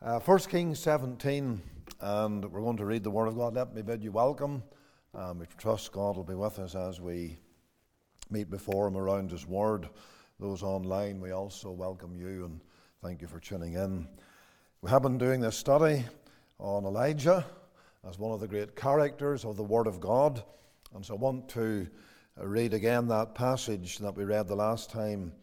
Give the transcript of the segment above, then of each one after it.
1 Kings 17, and we're going to read the Word of God. Let me bid you welcome. We trust God will be with us as we meet before Him around His Word. Those online, we also welcome you and thank you for tuning in. We have been doing this study on Elijah as one of the great characters of the Word of God. And so I want to read again that passage that we read the last time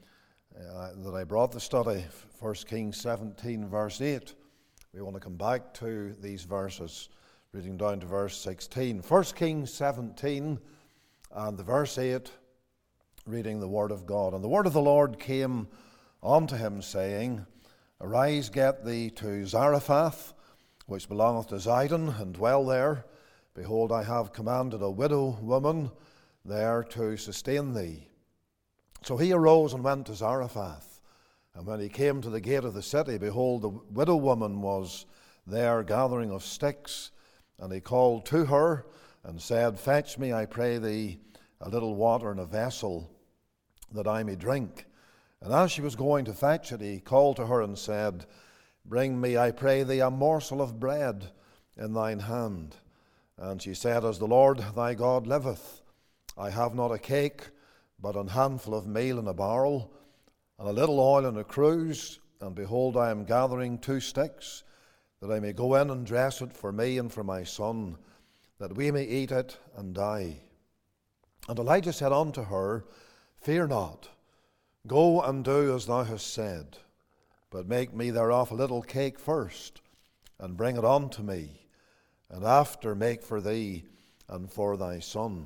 that I brought the study, 1 Kings 17, verse 8. We want to come back to these verses, reading down to verse 16. 1 Kings 17 and the verse 8, reading the Word of God. And the word of the Lord came unto him, saying, Arise, get thee to Zarephath, which belongeth to Zidon, and dwell there. Behold, I have commanded a widow woman there to sustain thee. So he arose and went to Zarephath. And when he came to the gate of the city, behold, the widow woman was there gathering of sticks. And he called to her and said, Fetch me, I pray thee, a little water in a vessel, that I may drink. And as she was going to fetch it, he called to her and said, Bring me, I pray thee, a morsel of bread in thine hand. And she said, As the Lord thy God liveth, I have not a cake, but an handful of meal in a barrel, and a little oil in a cruse. And behold, I am gathering 2 sticks, that I may go in and dress it for me and for my son, that we may eat it and die. And Elijah said unto her, Fear not, go and do as thou hast said, but make me thereof a little cake first, and bring it unto me, and after make for thee and for thy son.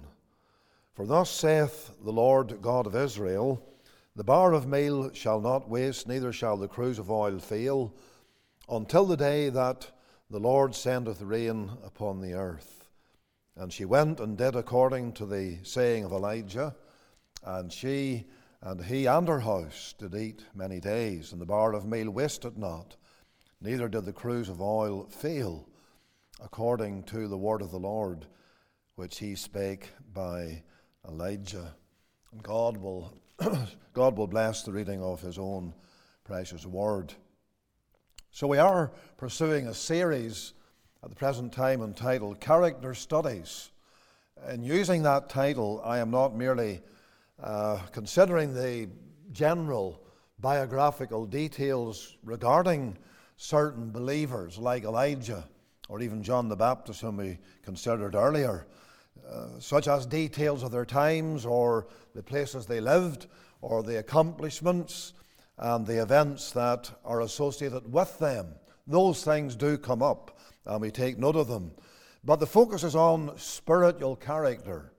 For thus saith the Lord God of Israel, The bar of meal shall not waste, neither shall the cruse of oil fail, until the day that the Lord sendeth rain upon the earth. And she went and did according to the saying of Elijah, and she and he and her house did eat many days, and the bar of meal wasted not, neither did the cruse of oil fail, according to the word of the Lord, which he spake by Elijah. And God will bless the reading of his own precious word. So we are pursuing a series at the present time entitled Character Studies. And using that title, I am not merely considering the general biographical details regarding certain believers like Elijah or even John the Baptist, whom we considered earlier, such as details of their times or the places they lived or the accomplishments and the events that are associated with them. Those things do come up and we take note of them. But the focus is on spiritual character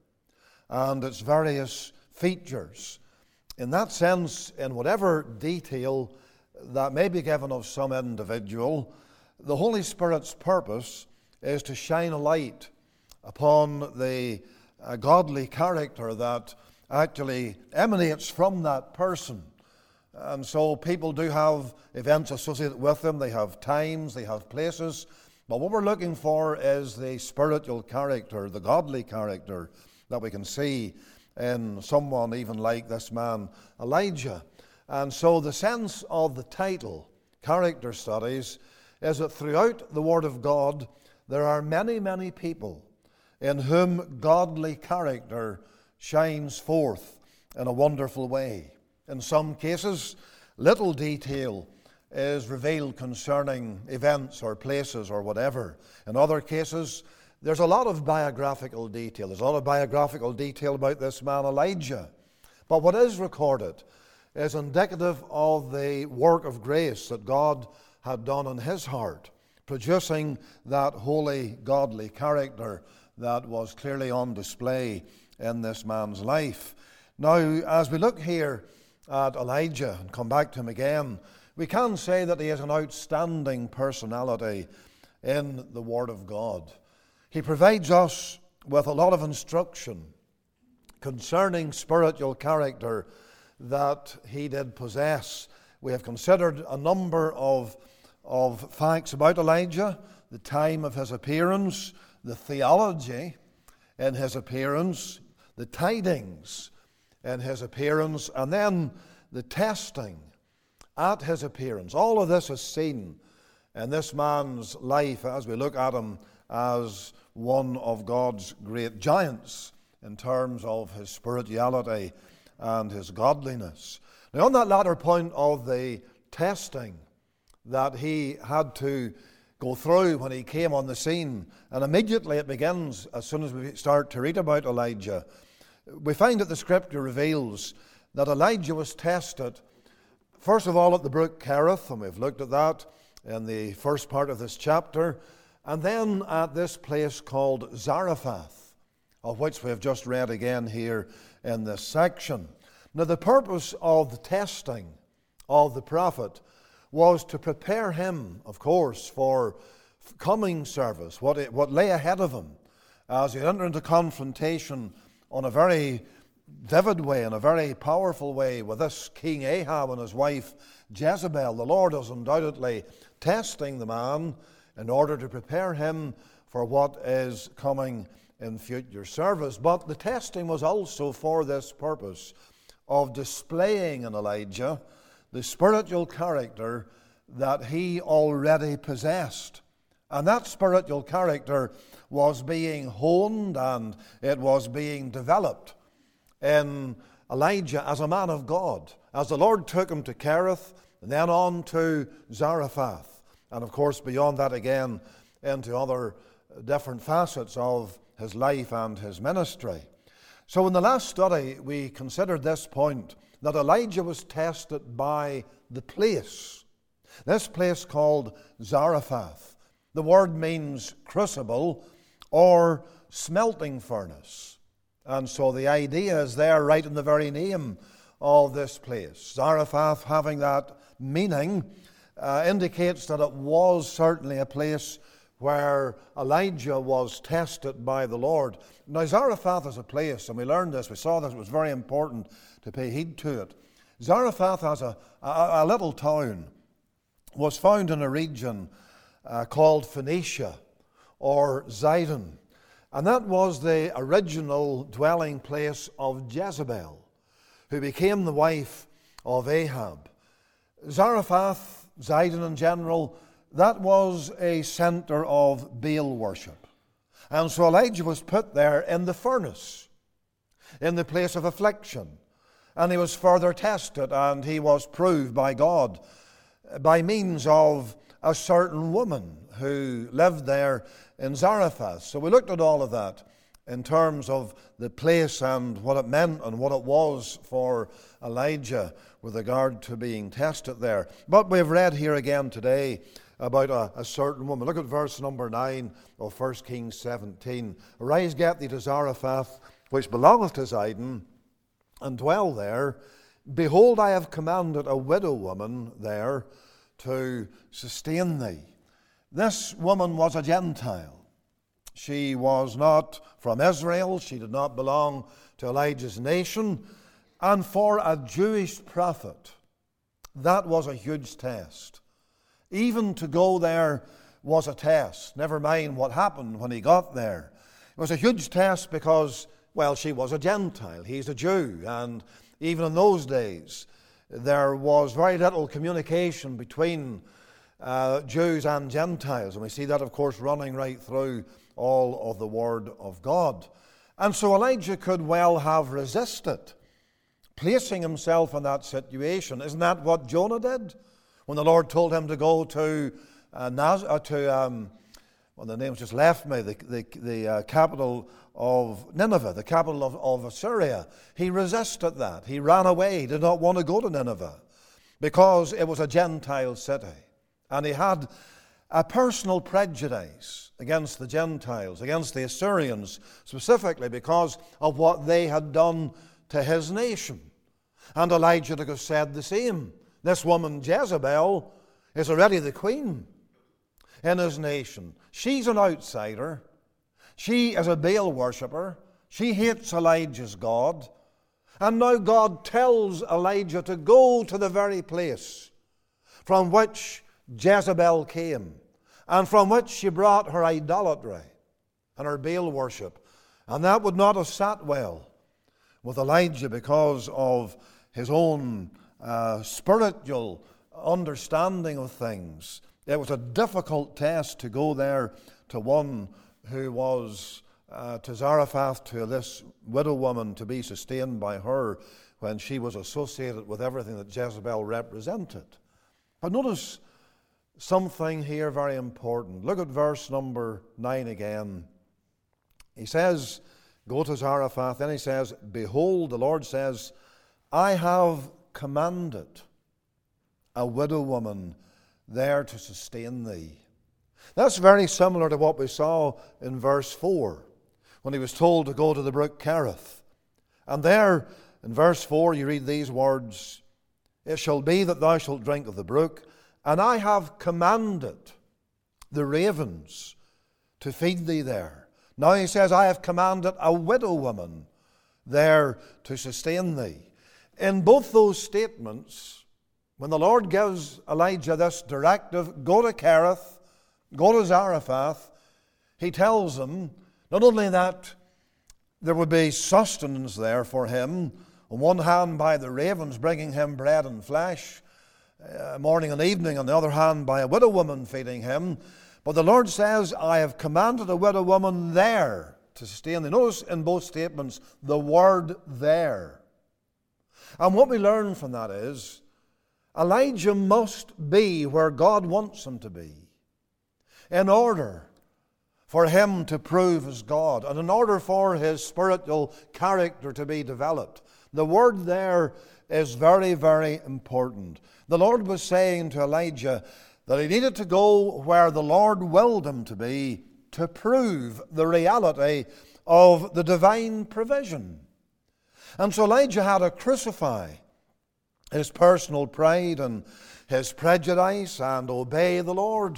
and its various features. In that sense, in whatever detail that may be given of some individual, the Holy Spirit's purpose is to shine a light upon the godly character that actually emanates from that person. And so people do have events associated with them. They have times, they have places. But what we're looking for is the spiritual character, the godly character that we can see in someone even like this man, Elijah. And so the sense of the title, Character Studies, is that throughout the Word of God, there are many, many people in whom godly character shines forth in a wonderful way. In some cases, little detail is revealed concerning events or places or whatever. In other cases, there's a lot of biographical detail. There's a lot of biographical detail about this man Elijah. But what is recorded is indicative of the work of grace that God had done in his heart, producing that holy, godly character that was clearly on display in this man's life. Now, as we look here at Elijah and come back to him again, we can say that he is an outstanding personality in the Word of God. He provides us with a lot of instruction concerning spiritual character that he did possess. We have considered a number of facts about Elijah, the time of his appearance, the theology in his appearance, the tidings in his appearance, and then the testing at his appearance. All of this is seen in this man's life as we look at him as one of God's great giants in terms of his spirituality and his godliness. Now, on that latter point of the testing that he had to go through when he came on the scene, and immediately it begins as soon as we start to read about Elijah, we find that the Scripture reveals that Elijah was tested, first of all, at the brook Kerith, and we've looked at that in the first part of this chapter, and then at this place called Zarephath, of which we have just read again here in this section. Now, the purpose of the testing of the prophet was to prepare him, of course, for coming service, what lay ahead of him as he entered into confrontation on a very vivid way, in a very powerful way, with this King Ahab and his wife Jezebel. The Lord is undoubtedly testing the man in order to prepare him for what is coming in future service. But the testing was also for this purpose of displaying in Elijah the spiritual character that he already possessed. And that spiritual character was being honed and it was being developed in Elijah as a man of God, as the Lord took him to Kerith and then on to Zarephath, and of course beyond that again into other different facets of his life and his ministry. So in the last study we considered this point, that Elijah was tested by the place. This place called Zarephath. The word means crucible or smelting furnace. And so the idea is there right in the very name of this place. Zarephath, having that meaning, indicates that it was certainly a place where Elijah was tested by the Lord. Now, Zarephath is a place, and we learned this, we saw this, it was very important to pay heed to it. Zarephath, as a little town, was found in a region called Phoenicia or Zidon. And that was the original dwelling place of Jezebel, who became the wife of Ahab. Zarephath, Zidon in general, that was a center of Baal worship. And so Elijah was put there in the furnace, in the place of affliction. And he was further tested, and he was proved by God by means of a certain woman who lived there in Zarephath. So we looked at all of that in terms of the place and what it meant and what it was for Elijah with regard to being tested there. But we've read here again today about a certain woman. Look at verse number 9 of 1 Kings 17. Arise, get thee to Zarephath, which belongeth to Zidon, and dwell there. Behold, I have commanded a widow woman there to sustain thee. This woman was a Gentile. She was not from Israel. She did not belong to Elijah's nation. And for a Jewish prophet, that was a huge test. Even to go there was a test. Never mind what happened when he got there. It was a huge test because, well, she was a Gentile. He's a Jew. And even in those days, there was very little communication between Jews and Gentiles. And we see that, of course, running right through all of the Word of God. And so Elijah could well have resisted placing himself in that situation. Isn't that what Jonah did? When the Lord told him to go to well, the name's just left me, the capital of Nineveh, the capital of Assyria. He resisted that. He ran away. He did not want to go to Nineveh because it was a Gentile city. And he had a personal prejudice against the Gentiles, against the Assyrians, specifically because of what they had done to his nation. And Elijah could have said the same. This woman, Jezebel, is already the queen in his nation. She's an outsider. She is a Baal worshipper. She hates Elijah's God. And now God tells Elijah to go to the very place from which Jezebel came and from which she brought her idolatry and her Baal worship. And that would not have sat well with Elijah because of his own spiritual understanding of things It was a difficult test to go there to one who was to Zarephath, to this widow woman, to be sustained by her when she was associated with everything that Jezebel represented. But notice something here very important. Look at verse number 9 again. He says, go to Zarephath. Then he says, behold, the Lord says, I have commanded a widow woman there to sustain thee. That's very similar to what we saw in verse 4, when he was told to go to the brook Kerith. And there, in verse 4, you read these words, it shall be that thou shalt drink of the brook, and I have commanded the ravens to feed thee there. Now he says, I have commanded a widow woman there to sustain thee. In both those statements, when the Lord gives Elijah this directive, go to Kerith, go to Zarephath, he tells him not only that there would be sustenance there for him, on one hand by the ravens bringing him bread and flesh, morning and evening, on the other hand by a widow woman feeding him, but the Lord says, I have commanded a widow woman there to sustain thee. Notice in both statements the word there. And what we learn from that is, Elijah must be where God wants him to be in order for him to prove as God and in order for his spiritual character to be developed. The word there is very, very important. The Lord was saying to Elijah that he needed to go where the Lord willed him to be to prove the reality of the divine provision. And so Elijah had to crucify his personal pride and his prejudice and obey the Lord.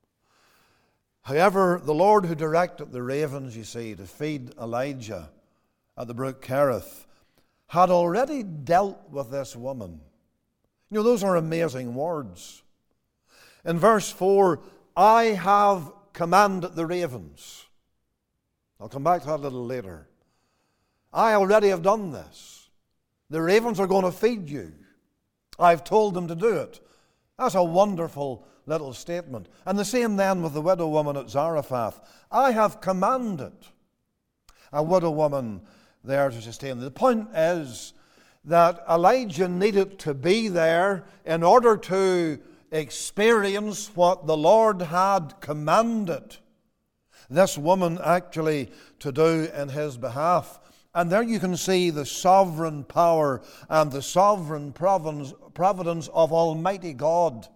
However, the Lord who directed the ravens, you see, to feed Elijah at the brook Kerith, had already dealt with this woman. You know, those are amazing words. In verse 4, I have commanded the ravens. I'll come back to that a little later. I already have done this. The ravens are going to feed you. I've told them to do it. That's a wonderful little statement. And the same then with the widow woman at Zarephath. I have commanded a widow woman there to sustain them. The point is that Elijah needed to be there in order to experience what the Lord had commanded this woman actually to do in his behalf. And there you can see the sovereign power and the sovereign providence of Almighty God.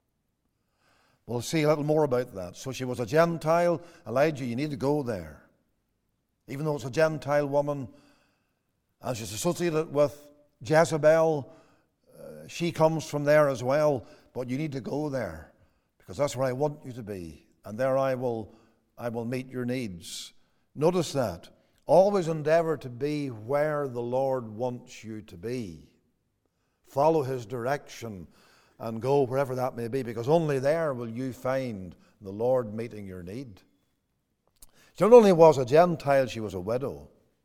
We'll see a little more about that. So she was a Gentile. Elijah, you need to go there. Even though it's a Gentile woman, and she's associated with Jezebel, she comes from there as well. But you need to go there, because that's where I want you to be. And there I will meet your needs. Notice that. Always endeavor to be where the Lord wants you to be. Follow his direction and go wherever that may be, because only there will you find the Lord meeting your need. She not only was a Gentile, she was a widow.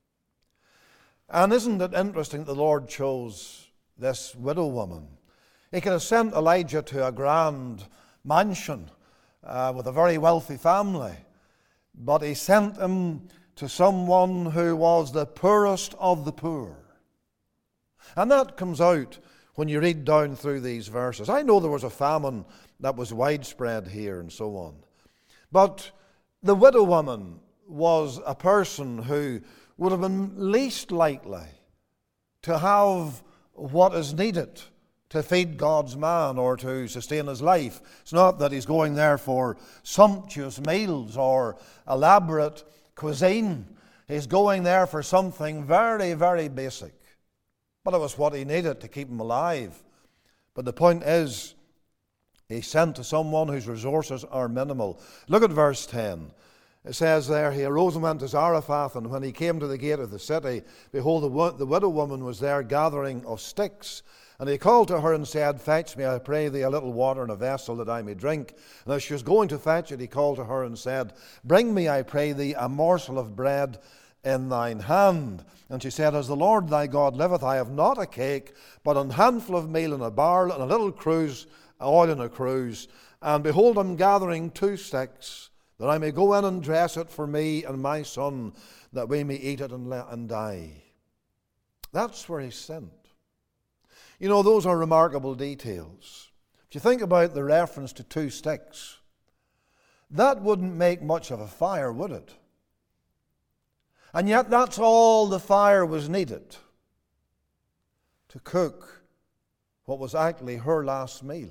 And isn't it interesting that the Lord chose this widow woman? He could have sent Elijah to a grand mansion with a very wealthy family, but he sent him to someone who was the poorest of the poor. And that comes out when you read down through these verses. I know there was a famine that was widespread here and so on. But the widow woman was a person who would have been least likely to have what is needed to feed God's man or to sustain his life. It's not that he's going there for sumptuous meals or elaborate cuisine. He's going there for something very, very basic. But it was what he needed to keep him alive. But the point is, he's sent to someone whose resources are minimal. Look at verse 10. It says there, he arose and went to Zarephath, and when he came to the gate of the city, behold, the widow woman was there gathering of sticks. And he called to her and said, fetch me, I pray thee, a little water in a vessel that I may drink. And as she was going to fetch it, he called to her and said, bring me, I pray thee, a morsel of bread in thine hand. And she said, as the Lord thy God liveth, I have not a cake, but an handful of meal in a barrel, and a little cruse, oil in a cruse, And behold, I'm gathering 2 sticks, that I may go in and dress it for me and my son, that we may eat it and die. That's where he's sent. You know, those are remarkable details. If you think about the reference to 2 sticks, that wouldn't make much of a fire, would it? And yet that's all the fire was needed to cook what was actually her last meal.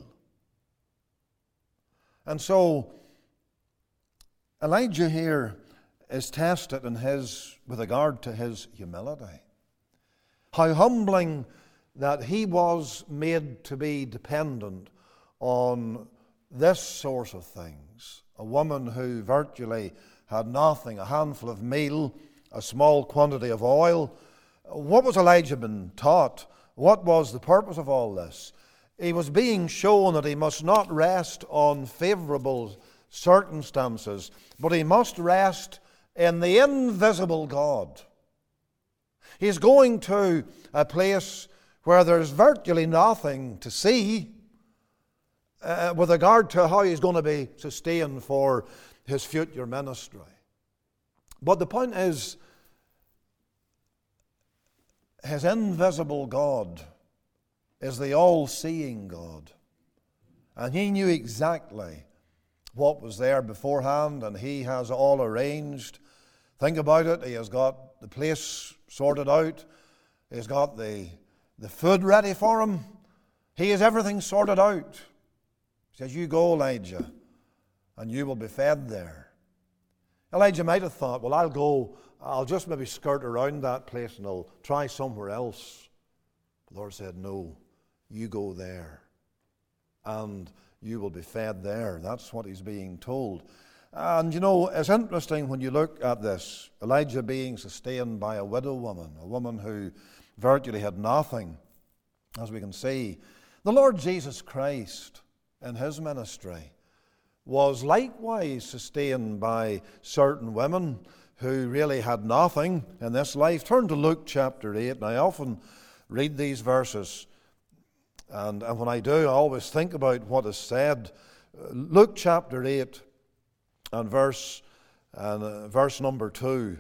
And so Elijah here is tested with regard to his humility. How humbling that he was made to be dependent on this source of things. A woman who virtually had nothing, a handful of meal, a small quantity of oil. What was Elijah been taught? What was the purpose of all this? He was being shown that he must not rest on favorable circumstances, but he must rest in the invisible God. He's going to a place where there's virtually nothing to see with regard to how he's going to be sustained for his future ministry. But the point is, his invisible God is the all-seeing God. And he knew exactly what was there beforehand, and he has all arranged. Think about it. He has got the place sorted out. He's got the food ready for him. He has everything sorted out. He says, you go, Elijah, and you will be fed there. Elijah might have thought, well, I'll just maybe skirt around that place and I'll try somewhere else. The Lord said, no, you go there, and you will be fed there. That's what he's being told. And you know, it's interesting when you look at this, Elijah being sustained by a widow woman, a woman who virtually had nothing, as we can see. The Lord Jesus Christ, in his ministry, was likewise sustained by certain women who really had nothing in this life. Turn to Luke chapter 8, and I often read these verses, and when I do, I always think about what is said. Luke chapter 8 and verse number 2.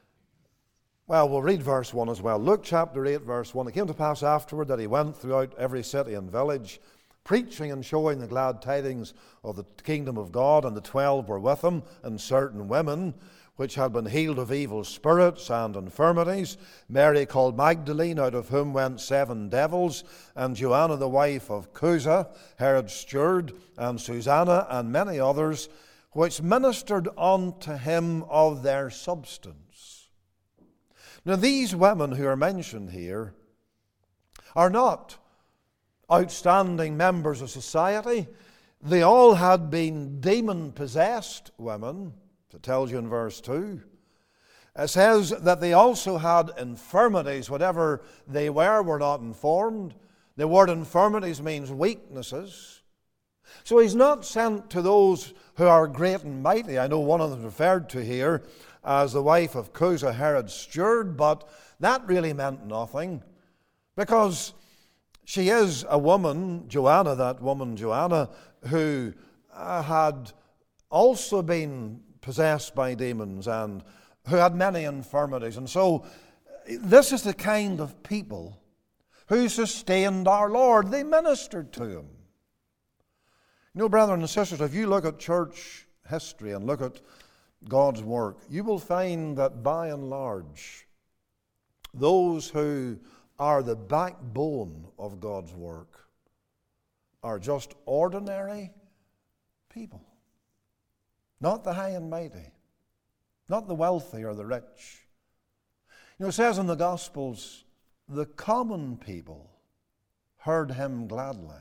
Well, we'll read verse 1 as well. Luke chapter 8, verse 1. It came to pass afterward that he went throughout every city and village, preaching and showing the glad tidings of the kingdom of God, and the 12 were with him, and certain women which had been healed of evil spirits and infirmities, Mary called Magdalene, out of whom went 7 devils, and Joanna the wife of Chuza, Herod's steward, and Susanna, and many others, which ministered unto him of their substance. Now these women who are mentioned here are not outstanding members of society. They all had been demon-possessed women. It tells you in verse 2. It says that they also had infirmities. Whatever they were not informed. The word infirmities means weaknesses. So he's not sent to those who are great and mighty. I know one of them referred to here as the wife of Chuza, Herod's steward, but that really meant nothing, because she is a woman, Joanna, who had also been possessed by demons and who had many infirmities. And so this is the kind of people who sustained our Lord. They ministered to him. You know, brethren and sisters, if you look at church history and look at God's work, you will find that by and large, those who are the backbone of God's work are just ordinary people. Not the high and mighty, not the wealthy or the rich. You know, it says in the Gospels, the common people heard him gladly.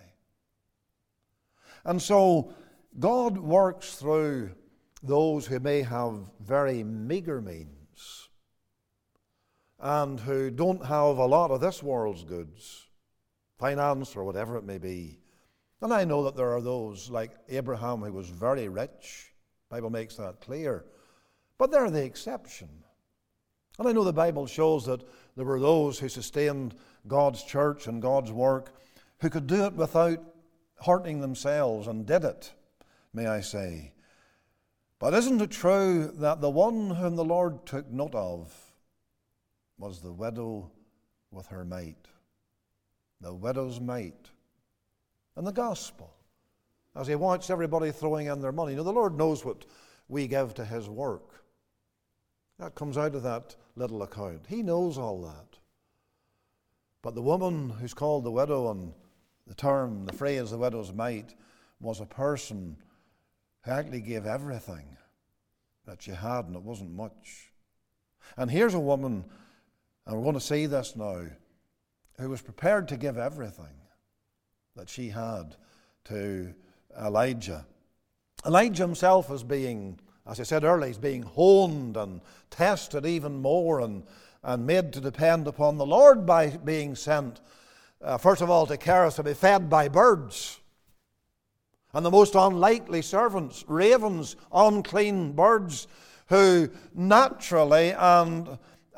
And so God works through those who may have very meager means and who don't have a lot of this world's goods, finance or whatever it may be. And I know that there are those like Abraham who was very rich. The Bible makes that clear. But they're the exception. And I know the Bible shows that there were those who sustained God's church and God's work who could do it without hurting themselves, and did it. may I say. But isn't it true that the one whom the Lord took note of was the widow with her mite? The widow's mite. In the gospel, as he watched everybody throwing in their money. The Lord knows what we give to his work. That comes out of that little account. He knows all that. But the woman who's called the widow, and the phrase the widow's mite, was a person who actually gave everything that she had, and it wasn't much. And here's a woman, and we're going to see this now, who was prepared to give everything that she had to Elijah. Elijah himself is being, as I said earlier, he's being honed and tested even more and made to depend upon the Lord by being sent, first of all, to Cherith to be fed by birds. And the most unlikely servants, ravens, unclean birds, who naturally and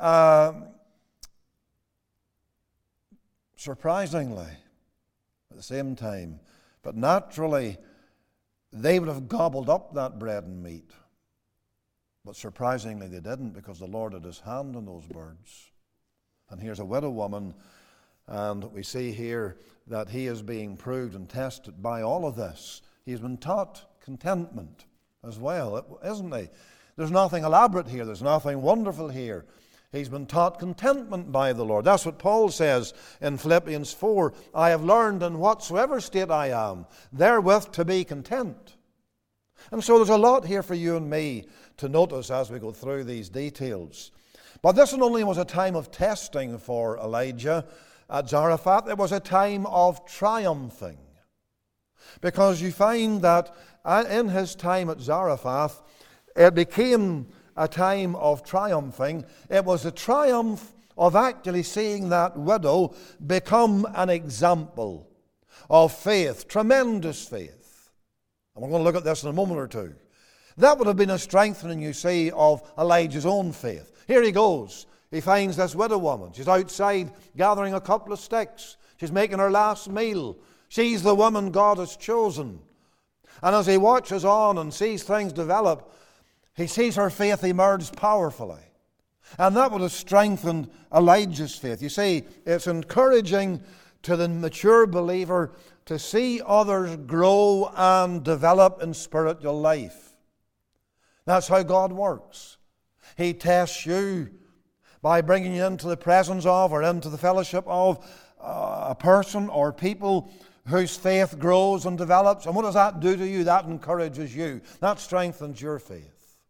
surprisingly, at the same time, but naturally, they would have gobbled up that bread and meat. But surprisingly, they didn't, because the Lord had his hand on those birds. And here's a widow woman, and we see here that he is being proved and tested by all of this. He's been taught contentment as well, isn't he? There's nothing elaborate here. There's nothing wonderful here. He's been taught contentment by the Lord. That's what Paul says in Philippians 4. I have learned in whatsoever state I am, therewith to be content. And so there's a lot here for you and me to notice as we go through these details. But this not only was a time of testing for Elijah at Zarephath, it was a time of triumphing. Because you find that in his time at Zarephath, it became a time of triumphing. It was a triumph of actually seeing that widow become an example of faith, tremendous faith. And we're going to look at this in a moment or two. That would have been a strengthening, you see, of Elijah's own faith. Here he goes. He finds this widow woman. She's outside gathering a couple of sticks. She's making her last meal. She's the woman God has chosen. And as he watches on and sees things develop, he sees her faith emerge powerfully. And that would have strengthened Elijah's faith. You see, it's encouraging to the mature believer to see others grow and develop in spiritual life. That's how God works. He tests you by bringing you into the presence of or into the fellowship of a person or people whose faith grows and develops. And what does that do to you? That encourages you. That strengthens your faith.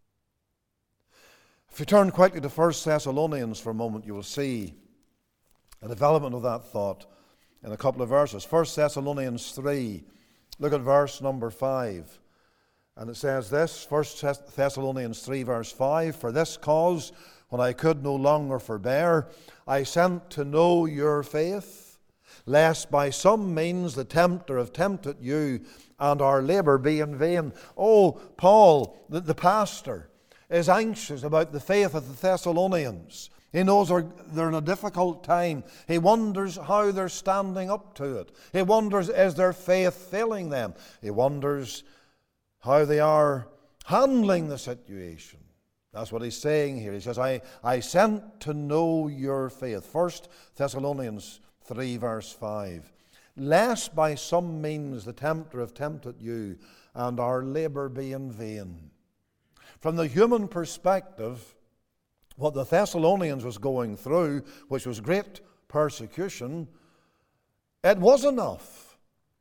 If you turn quickly to 1 Thessalonians for a moment, you will see a development of that thought in a couple of verses. 1 Thessalonians 3, look at verse number 5. And it says this, 1 Thessalonians 3, verse 5, For this cause, when I could no longer forbear, I sent to know your faith, lest by some means the tempter have tempted you, and our labour be in vain. Oh, Paul, the pastor, is anxious about the faith of the Thessalonians. He knows they're in a difficult time. He wonders how they're standing up to it. He wonders, is their faith failing them? He wonders how they are handling the situation. That's what he's saying here. He says, I sent to know your faith. 1 Thessalonians 3, verse 5. Lest by some means the tempter have tempted you, and our labour be in vain. From the human perspective, what the Thessalonians was going through, which was great persecution, it was enough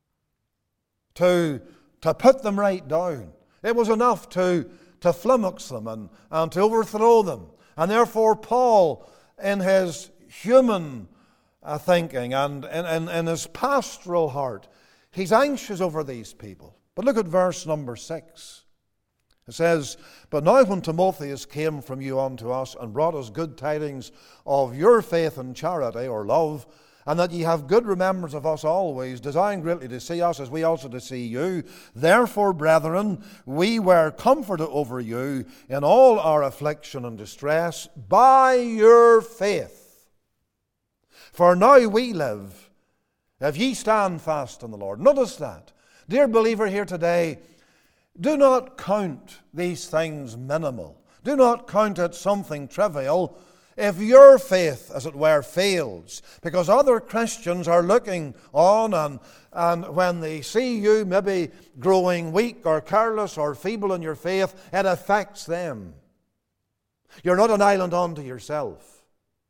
to put them right down. It was enough to flummox them and to overthrow them. And therefore Paul, in his human thinking and in his pastoral heart, he's anxious over these people. But look at verse number 6. It says, But now when Timotheus came from you unto us, and brought us good tidings of your faith and charity, or love, and that ye have good remembrance of us always, desiring greatly to see us, as we also to see you. Therefore, brethren, we were comforted over you in all our affliction and distress by your faith. For now we live, if ye stand fast in the Lord. Notice that. Dear believer here today, Do not count these things minimal. Do not count it something trivial if your faith, as it were, fails. Because other Christians are looking on, and when they see you maybe growing weak or careless or feeble in your faith, it affects them. You're not an island unto yourself.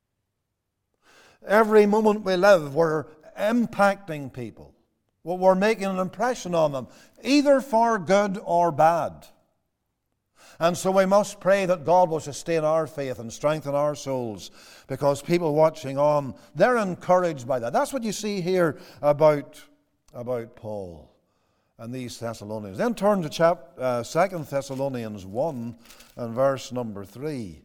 Every moment we live, we're impacting people. We're making an impression on them, either for good or bad. And so we must pray that God will sustain our faith and strengthen our souls, because people watching on, they're encouraged by that. That's what you see here about Paul and these Thessalonians. Then turn to 2 Thessalonians 1 and verse number 3.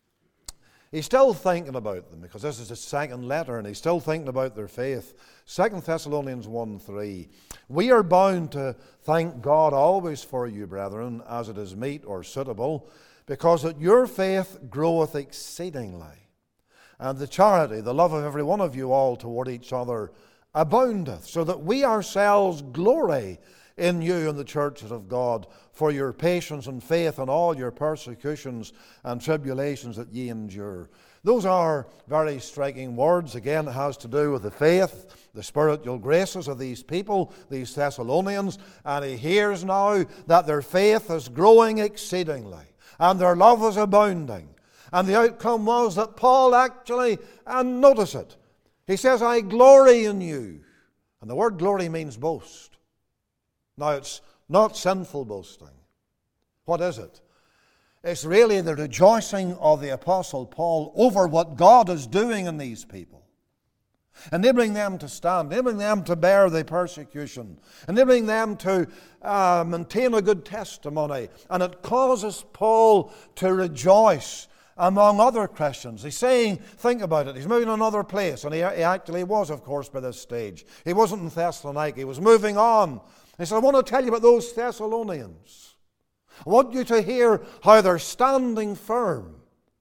He's still thinking about them, because this is his second letter, and he's still thinking about their faith. 2 Thessalonians 1:3. We are bound to thank God always for you, brethren, as it is meet or suitable, because that your faith groweth exceedingly, and the charity, the love of every one of you all toward each other, aboundeth, so that we ourselves glory in you and the churches of God for your patience and faith in all your persecutions and tribulations that ye endure. Those are very striking words. Again, it has to do with the faith, the spiritual graces of these people, these Thessalonians, and he hears now that their faith is growing exceedingly and their love is abounding. And the outcome was that Paul actually, and notice it, he says, I glory in you. And the word glory means boast. Now, it's not sinful boasting. What is it? It's really the rejoicing of the Apostle Paul over what God is doing in these people, enabling them to stand, enabling them to bear the persecution, enabling them to maintain a good testimony. And it causes Paul to rejoice among other Christians. He's saying, think about it, he's moving to another place, and he actually was, of course, by this stage. He wasn't in Thessalonica, he was moving on. He said, I want to tell you about those Thessalonians. I want you to hear how they're standing firm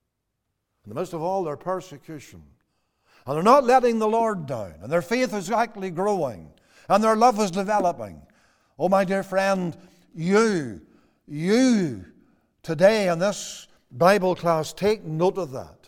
in the midst of all their persecution. And they're not letting the Lord down. And their faith is actually growing. And their love is developing. Oh, my dear friend, you today in this Bible class, take note of that.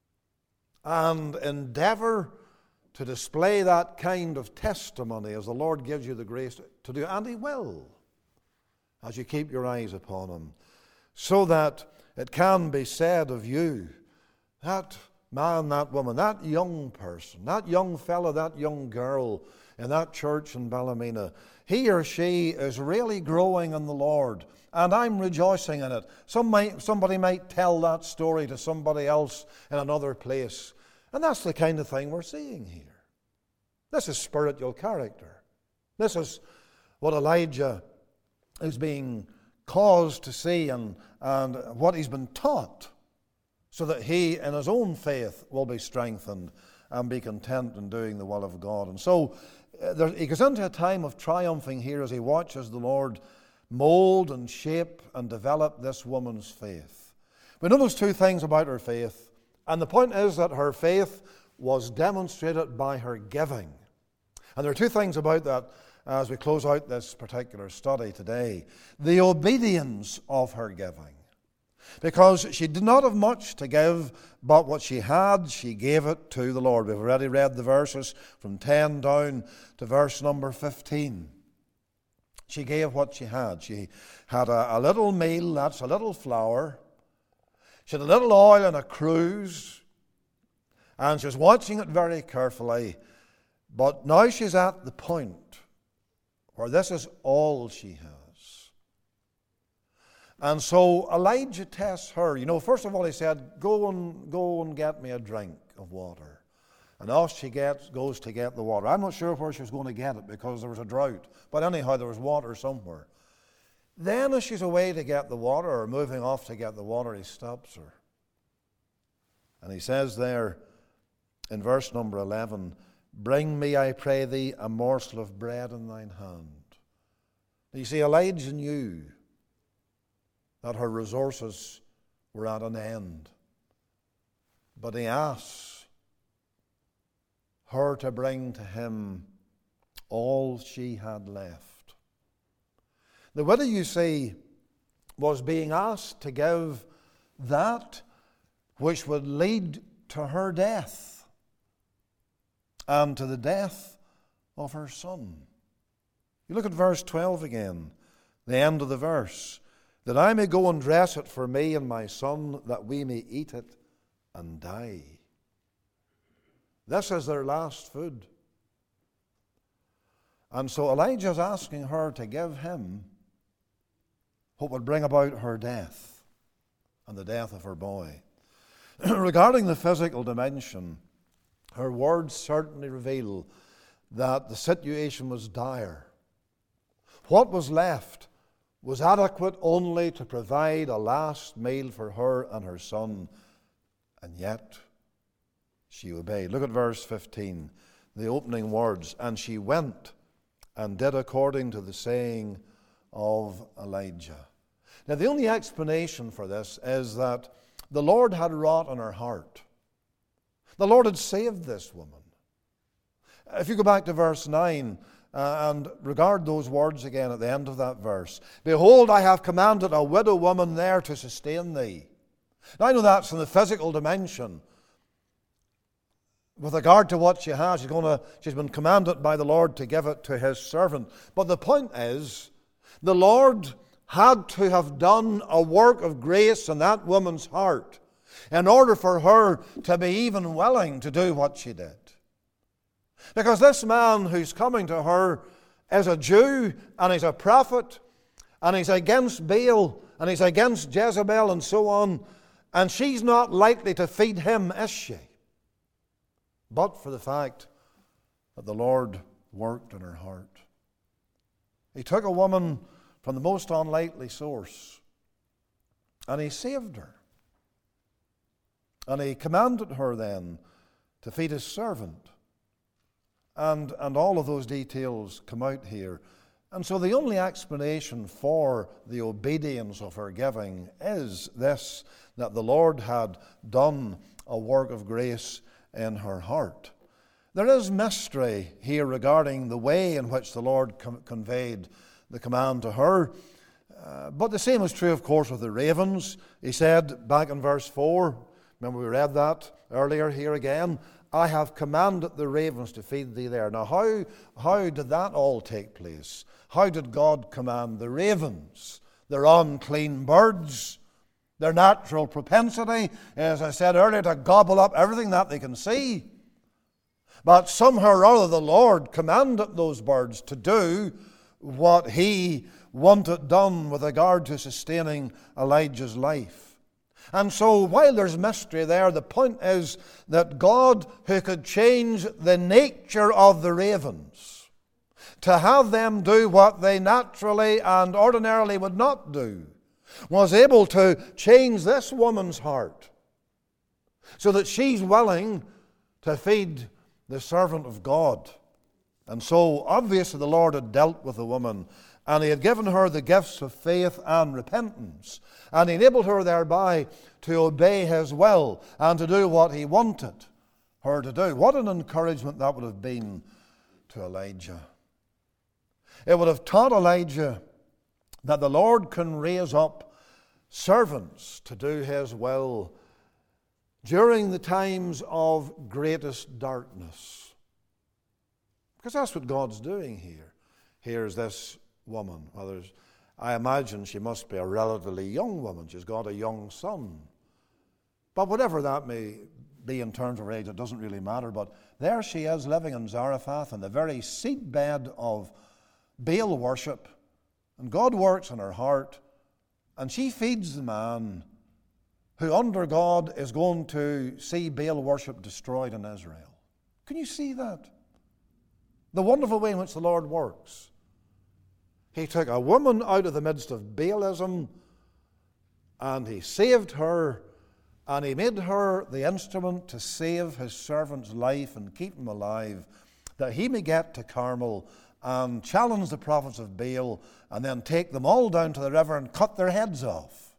And endeavor to display that kind of testimony as the Lord gives you the grace to do. And He will, as you keep your eyes upon Him, so that it can be said of you, that man, that woman, that young person, that young fellow, that young girl in that church in Ballymena, he or she is really growing in the Lord, and I'm rejoicing in it. Somebody might tell that story to somebody else in another place. And that's the kind of thing we're seeing here. This is spiritual character. This is what Elijah is being caused to see and what he's been taught, so that he in his own faith will be strengthened and be content in doing the will of God. And so he goes into a time of triumphing here as he watches the Lord mold and shape and develop this woman's faith. We notice two things about her faith. And the point is that her faith was demonstrated by her giving. And there are two things about that as we close out this particular study today. The obedience of her giving. Because she did not have much to give, but what she had, she gave it to the Lord. We've already read the verses from 10 down to verse number 15. She gave what she had. She had a little meal, that's a little flour. She had a little oil and a cruse, and she was watching it very carefully. But now she's at the point where this is all she has. And so Elijah tests her. You know, first of all he said, go and get me a drink of water. And off she goes to get the water. I'm not sure where she was going to get it because there was a drought. But anyhow, there was water somewhere. Then as she's away to get the water, or moving off to get the water, he stops her. And he says there in verse number 11, bring me, I pray thee, a morsel of bread in thine hand. You see, Elijah knew that her resources were at an end. But he asks her to bring to him all she had left. The widow, you see, was being asked to give that which would lead to her death and to the death of her son. You look at verse 12 again, the end of the verse. That I may go and dress it for me and my son, that we may eat it and die. This is their last food. And so Elijah's asking her to give him what would bring about her death and the death of her boy. Regarding the physical dimension, her words certainly reveal that the situation was dire. What was left was adequate only to provide a last meal for her and her son, and yet she obeyed. Look at verse 15, the opening words. And she went and did according to the saying of Elijah. Now, the only explanation for this is that the Lord had wrought on her heart. The Lord had saved this woman. If you go back to verse 9 and regard those words again at the end of that verse. Behold, I have commanded a widow woman there to sustain thee. Now, I know that's in the physical dimension. With regard to what she has, she's been commanded by the Lord to give it to his servant. But the point is, the Lord had to have done a work of grace in that woman's heart in order for her to be even willing to do what she did. Because this man who's coming to her is a Jew, and he's a prophet, and he's against Baal, and he's against Jezebel, and so on, and she's not likely to feed him, is she? But for the fact that the Lord worked in her heart. He took a woman from the most unlikely source, and he saved her. And he commanded her then to feed his servant. And all of those details come out here. And so the only explanation for the obedience of her giving is this, that the Lord had done a work of grace in her heart. There is mystery here regarding the way in which the Lord conveyed the command to her. But the same is true, of course, with the ravens. He said back in verse 4, remember we read that earlier here again, I have commanded the ravens to feed thee there. Now, how did that all take place? How did God command the ravens? They're unclean birds. Their natural propensity, as I said earlier, to gobble up everything that they can see. But somehow or other the Lord commanded those birds to do what he wanted done with regard to sustaining Elijah's life. And so while there's mystery there, the point is that God, who could change the nature of the ravens to have them do what they naturally and ordinarily would not do, was able to change this woman's heart so that she's willing to feed the servant of God. And so obviously the Lord had dealt with the woman, and he had given her the gifts of faith and repentance, and enabled her thereby to obey his will and to do what he wanted her to do. What an encouragement that would have been to Elijah. It would have taught Elijah that the Lord can raise up servants to do his will during the times of greatest darkness. Because that's what God's doing here. Here's this woman. Well, I imagine she must be a relatively young woman. She's got a young son. But whatever that may be in terms of her age, it doesn't really matter. But there she is living in Zarephath in the very seedbed of Baal worship. And God works in her heart. And she feeds the man who under God is going to see Baal worship destroyed in Israel. Can you see that? The wonderful way in which the Lord works. He took a woman out of the midst of Baalism, and he saved her, and he made her the instrument to save his servant's life and keep him alive, that he may get to Carmel and challenge the prophets of Baal, and then take them all down to the river and cut their heads off.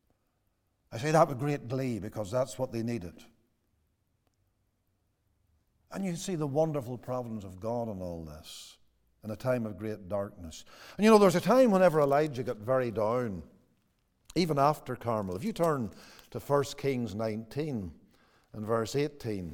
I say that with great glee, because that's what they needed. And you see the wonderful providence of God in all this. in a time of great darkness. And you know, there's a time whenever Elijah got very down, even after Carmel. If you turn to 1 Kings 19 and verse 18,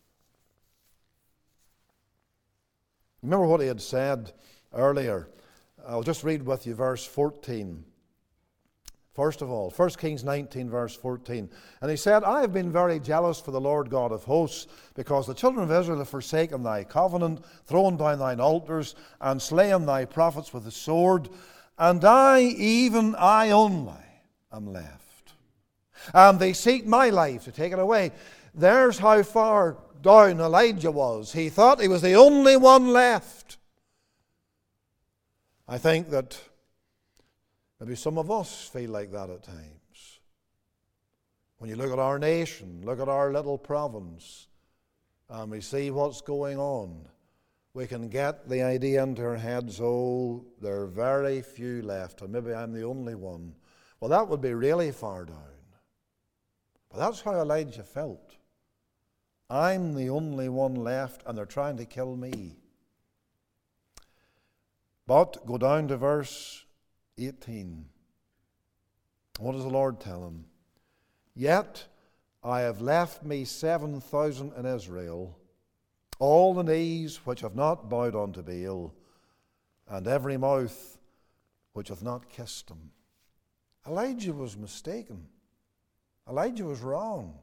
remember what he had said earlier. I'll just read with you verse 14. First of all, 1 Kings 19, verse 14. And he said, I have been very jealous for the Lord God of hosts, because the children of Israel have forsaken thy covenant, thrown down thine altars, and slain thy prophets with the sword. And I, even I only, am left. And they seek my life to take it away. There's how far down Elijah was. He thought he was the only one left. I think that maybe some of us feel like that at times. When you look at our nation, look at our little province, and we see what's going on, we can get the idea into our heads, oh, there are very few left, and maybe I'm the only one. Well, that would be really far down. But that's how Elijah felt. I'm the only one left, and they're trying to kill me. But go down to verse 18. What does the Lord tell him? Yet I have left me 7,000 in Israel, all the knees which have not bowed unto Baal, and every mouth which hath not kissed him. Elijah was mistaken. Elijah was wrong.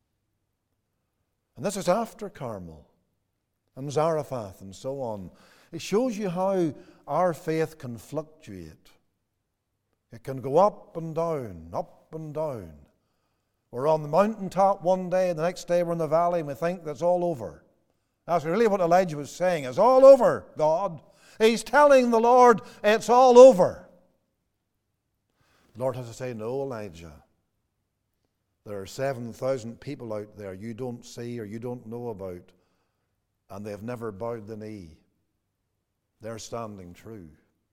And this is after Carmel and Zarephath and so on. It shows you how our faith can fluctuate. It can go up and down, up and down. We're on the mountaintop one day, and the next day we're in the valley, and we think that's all over. That's really what Elijah was saying. It's all over, God. He's telling the Lord it's all over. The Lord has to say, no, Elijah. There are 7,000 people out there you don't see or you don't know about, and they've never bowed the knee. They're standing true.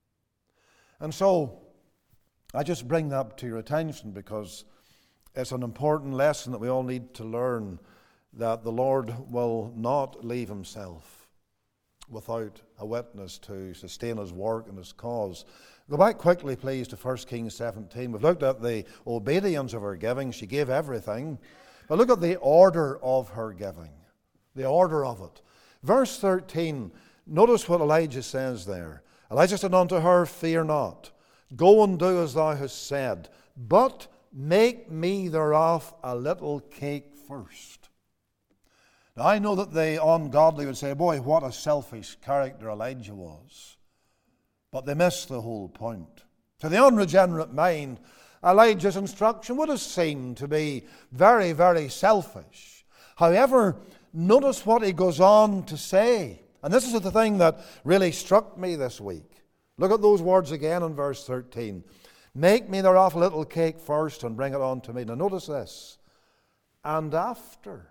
And so, I just bring that to your attention because it's an important lesson that we all need to learn, that the Lord will not leave himself without a witness to sustain his work and his cause. Go back quickly, please, to 1 Kings 17. We've looked at the obedience of her giving. She gave everything. But look at the order of her giving, the order of it. Verse 13, notice what Elijah says there. Elijah said unto her, fear not. Go and do as thou hast said, but make me thereof a little cake first. Now, I know that the ungodly would say, boy, what a selfish character Elijah was. But they miss the whole point. To the unregenerate mind, Elijah's instruction would have seemed to be very, very selfish. However, notice what he goes on to say. And this is the thing that really struck me this week. Look at those words again in verse 13. Make me thereof a little cake first and bring it on to me. Now notice this. And after,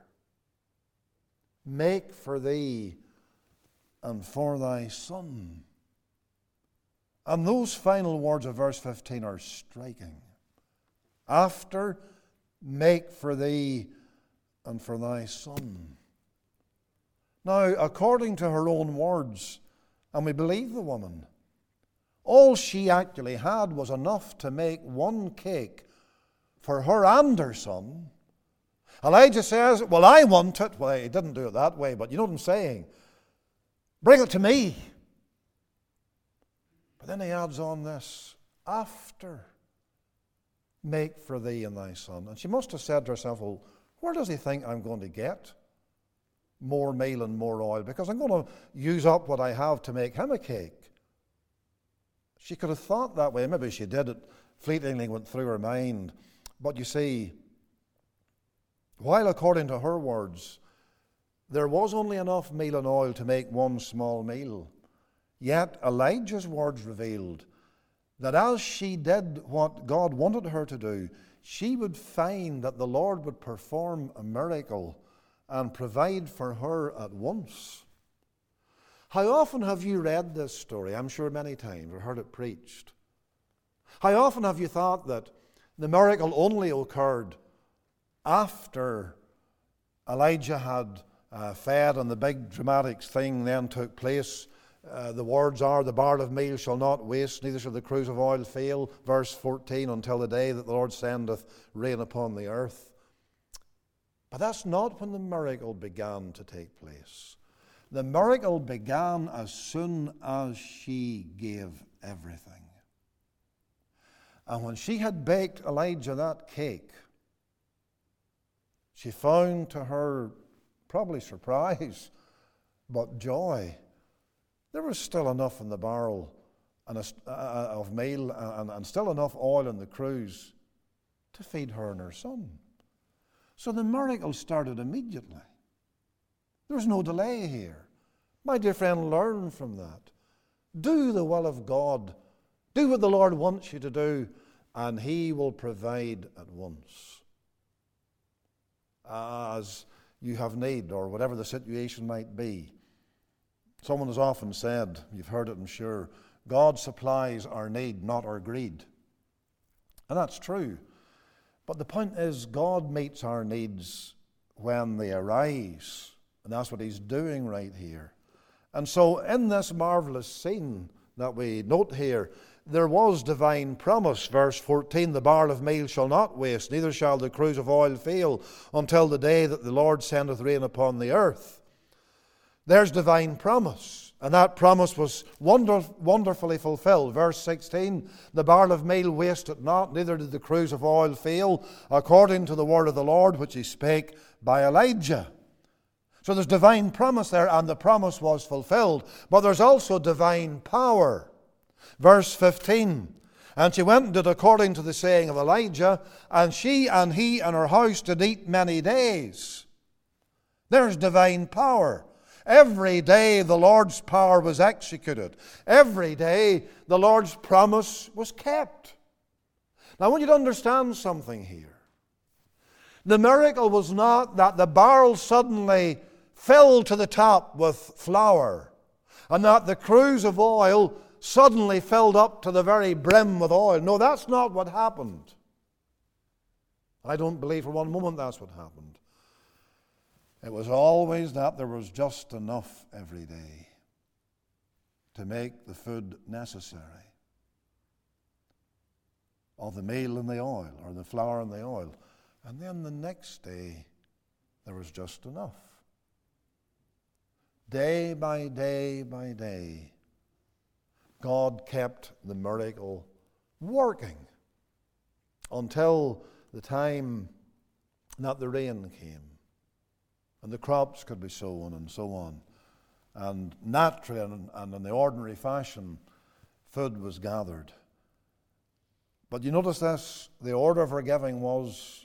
make for thee and for thy son. And those final words of verse 15 are striking. After, make for thee and for thy son. Now, according to her own words, and we believe the woman, all she actually had was enough to make one cake for her and her son. Elijah says, well, I want it. Well, he didn't do it that way, but you know what I'm saying. Bring it to me. But then he adds on this, after, make for thee and thy son. And she must have said to herself, well, where does he think I'm going to get more meal and more oil? Because I'm going to use up what I have to make him a cake. She could have thought that way. Maybe she did. It fleetingly went through her mind. But you see, while according to her words, there was only enough meal and oil to make one small meal, yet Elijah's words revealed that as she did what God wanted her to do, she would find that the Lord would perform a miracle and provide for her at once. How often have you read this story? I'm sure many times, or heard it preached. How often have you thought that the miracle only occurred after Elijah had fed and the big dramatic thing then took place The words are, the barrel of meal shall not waste, neither shall the cruse of oil fail. Verse 14, until the day that the Lord sendeth rain upon the earth. But that's not when the miracle began to take place. The miracle began as soon as she gave everything. And when she had baked Elijah that cake, she found to her probably surprise, but joy, there was still enough in the barrel of meal and still enough oil in the cruse to feed her and her son. So the miracle started immediately. There's no delay here. My dear friend, learn from that. Do the will of God. Do what the Lord wants you to do, and He will provide at once. As you have need, or whatever the situation might be. Someone has often said, you've heard it I'm sure, God supplies our need, not our greed. And that's true. But the point is, God meets our needs when they arise. And that's what He's doing right here. And so in this marvelous scene that we note here, there was divine promise. Verse 14, the barrel of meal shall not waste, neither shall the cruse of oil fail, until the day that the Lord sendeth rain upon the earth. There's divine promise. And that promise was wonderfully fulfilled. Verse 16, the barrel of meal wasted not, neither did the cruse of oil fail, according to the word of the Lord, which He spake by Elijah. So there's divine promise there, and the promise was fulfilled. But there's also divine power. Verse 15, and she went and did according to the saying of Elijah, and she and he and her house did eat many days. There's divine power. Every day the Lord's power was executed. Every day the Lord's promise was kept. Now I want you to understand something here. The miracle was not that the barrel suddenly filled to the top with flour, and that the cruse of oil suddenly filled up to the very brim with oil. No, that's not what happened. I don't believe for one moment that's what happened. It was always that there was just enough every day to make the food necessary of the meal and the oil, or the flour and the oil. And then the next day, there was just enough. Day by day by day, God kept the miracle working until the time that the rain came and the crops could be sown and so on. And naturally and in the ordinary fashion, food was gathered. But you notice this, the order of her giving was,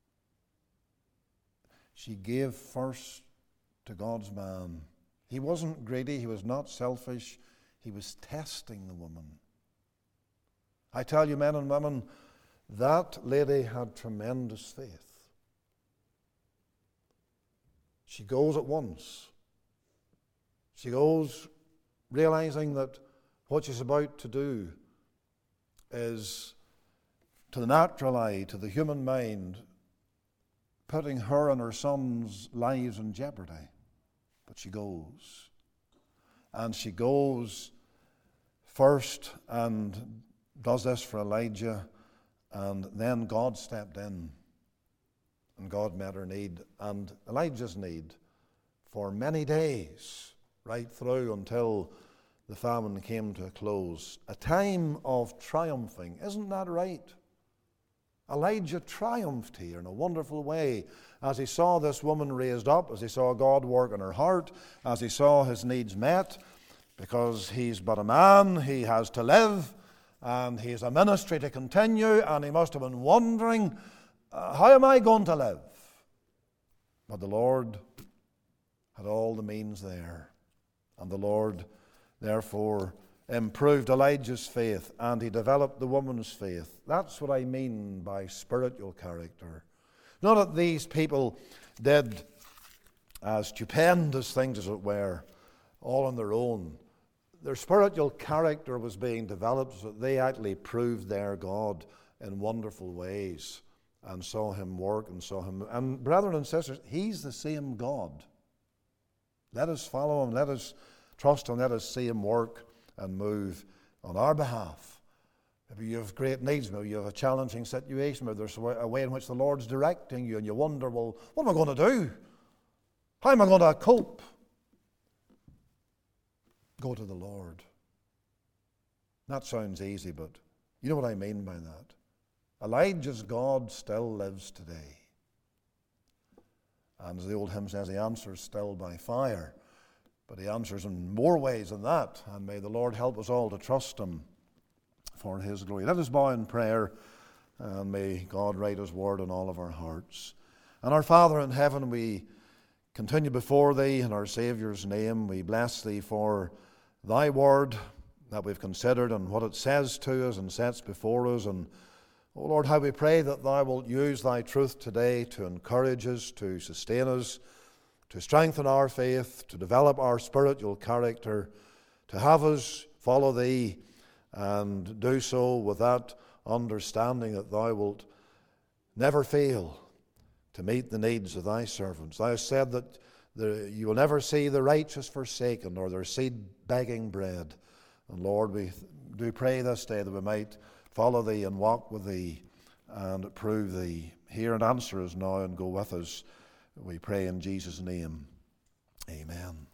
she gave first to God's man. He wasn't greedy, he was not selfish, he was testing the woman. I tell you, men and women, that lady had tremendous faith. She goes at once. She goes realizing that what she's about to do is, to the natural eye, to the human mind, putting her and her son's lives in jeopardy. But she goes. And she goes first and does this for Elijah, and then God stepped in and God met her need and Elijah's need for many days, right through until the famine came to a close. A time of triumphing. Isn't that right? Elijah triumphed here in a wonderful way as he saw this woman raised up, as he saw God work in her heart, as he saw his needs met, because he's but a man, he has to live, and he has a ministry to continue, and he must have been wondering, how am I going to live? But the Lord had all the means there, and the Lord therefore improved Elijah's faith, and he developed the woman's faith. That's what I mean by spiritual character. Not that these people did stupendous things, as it were, all on their own. Their spiritual character was being developed so that they actually proved their God in wonderful ways and saw him work and saw him. And brethren and sisters, he's the same God. Let us follow him. Let us trust and let us see him work and move on our behalf. Maybe you have great needs, maybe you have a challenging situation, maybe there's a way in which the Lord's directing you and you wonder, well, what am I going to do? How am I going to cope? Go to the Lord. That sounds easy, but you know what I mean by that. Elijah's God still lives today. And as the old hymn says, he answers still by fire. But he answers in more ways than that. And may the Lord help us all to trust him for his glory. Let us bow in prayer, and may God write his word in all of our hearts. And our Father in heaven, we continue before thee in our Saviour's name. We bless thee for thy word that we've considered and what it says to us and sets before us. And, oh Lord, how we pray that thou wilt use thy truth today to encourage us, to sustain us, to strengthen our faith, to develop our spiritual character, to have us follow thee and do so with that understanding that thou wilt never fail to meet the needs of thy servants. Thou hast said that you will never see the righteous forsaken, nor their seed begging bread. And Lord, we do pray this day that we might follow thee and walk with thee and prove thee. Hear and answer us now and go with us. We pray in Jesus' name. Amen.